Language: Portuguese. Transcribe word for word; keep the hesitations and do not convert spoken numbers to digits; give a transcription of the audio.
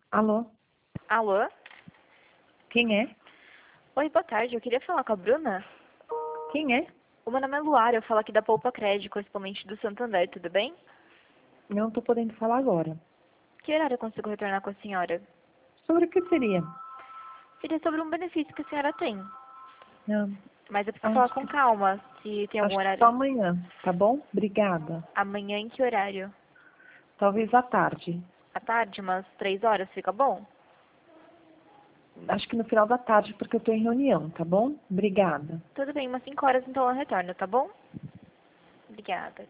Alô? Alô? Quem é? Oi, boa tarde. Eu queria falar com a Bruna. Quem é? O meu nome é Luara, eu falo aqui da Poupa Crédito, correspondente do Santander, tudo bem? Não estou podendo falar agora. Que horário eu consigo retornar com a senhora? Sobre o que seria? Seria sobre um benefício que a senhora tem. Não, Mas eu preciso falar acho com que, calma, se tem algum acho que só horário. amanhã, tá bom? Obrigada. Amanhã em que horário? Talvez à tarde. À tarde, umas três horas, fica bom? Acho que no final da tarde, porque eu estou em reunião, tá bom? Obrigada. Tudo bem, umas cinco horas então eu retorno, tá bom? Obrigada.